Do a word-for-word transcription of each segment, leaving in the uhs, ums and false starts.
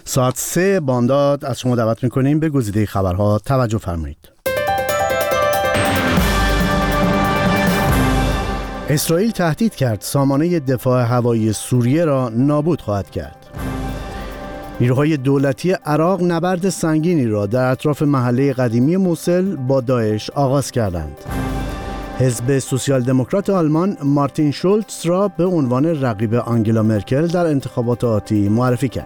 ساعت سه بامداد از شما دعوت میکنیم به گزیده خبرها توجه فرمایید. اسرائیل تهدید کرد سامانه دفاع هوایی سوریه را نابود خواهد کرد. نیروهای دولتی عراق نبرد سنگینی را در اطراف محله قدیمی موصل با داعش آغاز کردند. حزب سوسیال دموکرات آلمان مارتین شولتز را به عنوان رقیب آنگلا مرکل در انتخابات آتی معرفی کرد.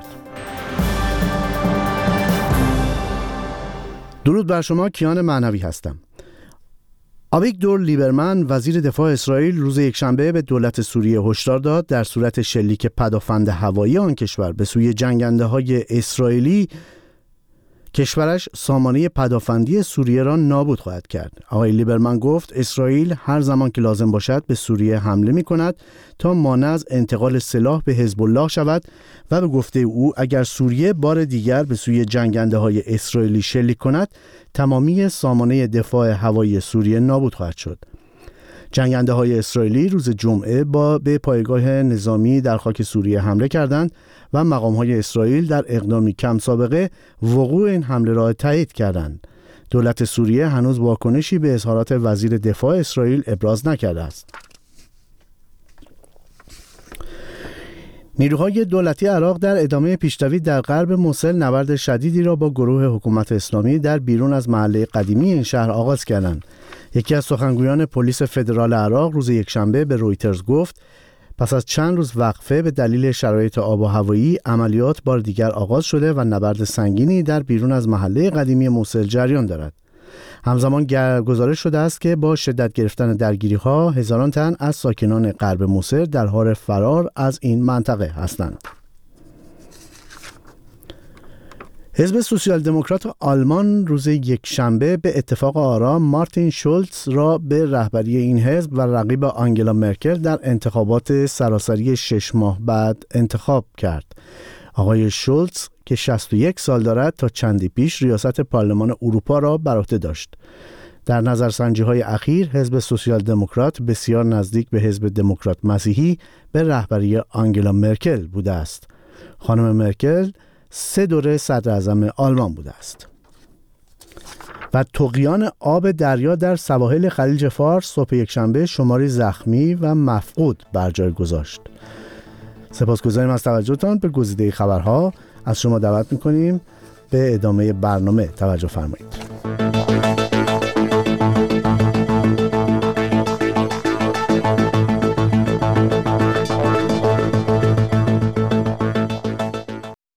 درود بر شما، کیان معنوی هستم. آویگدور لیبرمن وزیر دفاع اسرائیل روز یکشنبه به دولت سوریه هشدار داد در صورت شلیک پدافند هوایی آن کشور به سوی جنگنده‌های اسرائیلی، کشورش سامانه پدافندی سوریه را نابود خواهد کرد. آقای لیبرمن گفت اسرائیل هر زمان که لازم باشد به سوریه حمله می کند تا مانع از انتقال سلاح به حزب الله شود و به گفته او اگر سوریه بار دیگر به سوی جنگنده‌های اسرائیلی شلیک کند تمامی سامانه دفاع هوایی سوریه نابود خواهد شد. جنگنده‌های اسرائیلی روز جمعه با به پایگاه نظامی در خاک سوریه حمله کردند و مقام‌های اسرائیل در اقدامی کم سابقه وقوع این حمله را تایید کردند. دولت سوریه هنوز واکنشی به اظهارات وزیر دفاع اسرائیل ابراز نکرده است. نیروهای دولتی عراق در ادامه پیشروی در غرب موصل نبرد شدیدی را با گروه حکومت اسلامی در بیرون از محله قدیمی این شهر آغاز کردند. یکی از سخنگویان پلیس فدرال عراق روز یکشنبه به رویترز گفت پس از چند روز وقفه به دلیل شرایط آب و هوایی عملیات بار دیگر آغاز شده و نبرد سنگینی در بیرون از محله قدیمی موصل جریان دارد. همزمان گزارش شده است که با شدت گرفتن درگیری‌ها هزاران تن از ساکنان غرب موصل در حال فرار از این منطقه هستند. حزب سوسیال دموکرات آلمان روز یکشنبه به اتفاق آرا مارتین شولتز را به رهبری این حزب و رقیب آنگلا مرکل در انتخابات سراسری شش ماه بعد انتخاب کرد. آقای شولتز که شصت و یک سال دارد تا چندی پیش ریاست پارلمان اروپا را بر عهده داشت. در نظرسنجی‌های اخیر حزب سوسیال دموکرات بسیار نزدیک به حزب دموکرات مسیحی به رهبری آنگلا مرکل بوده است. خانم مرکل سه دوره صدر اعظم آلمان بوده است. و طغیان آب دریا در سواحل خلیج فارس صبح یکشنبه شماری زخمی و مفقود بر جای گذاشت. سپاسگزاریم از توجهتان به گزیده خبرها. از شما دعوت می‌کنیم به ادامه برنامه توجه فرمایید.